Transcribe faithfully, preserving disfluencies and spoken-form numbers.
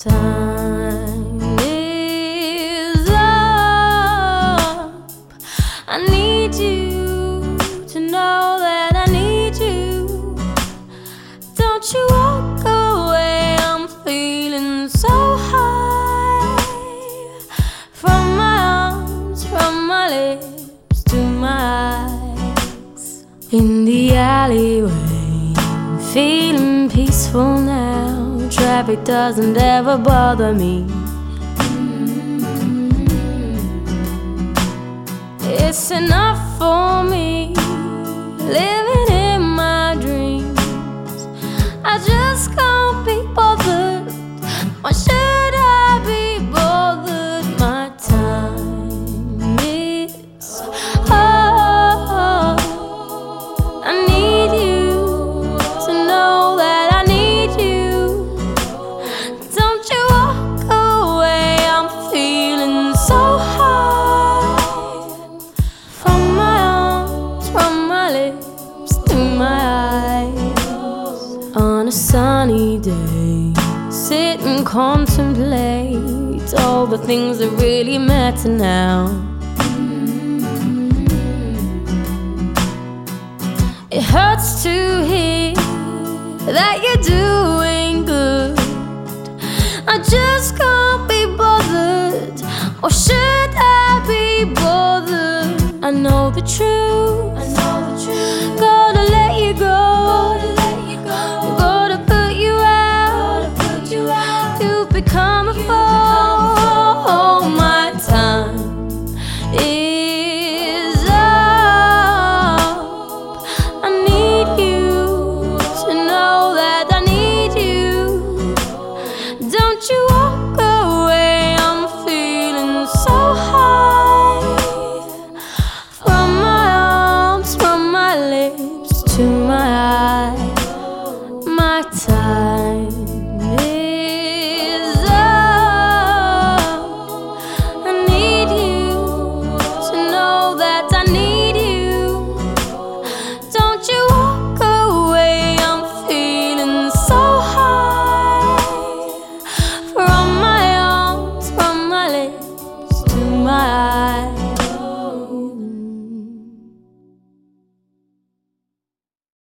Time is up. I need you to know that I need you. Don't you walk away, I'm feeling so high. From my arms, from my lips to my eyes. In the alleyway, feeling peaceful now. Traffic doesn't ever bother me. It's enough for me, living in my dreams. I just can't be bothered. Why should I be bothered? My time is up. I need you to know that I need you. Don't you walk away, I'm feeling so high. From my arms, from my lips to my eyes. On a sunny day, sit and contemplate all the things that really matter now. It hurts to hear that you're doing good. I just can't be bothered. Or should I be bothered? I know the truth. I know the truth. Gotta let you go. Gotta let you go. Gotta put you out. Gotta put you out. You've become a fool. My time is up. I need you to know that I need you. Don't you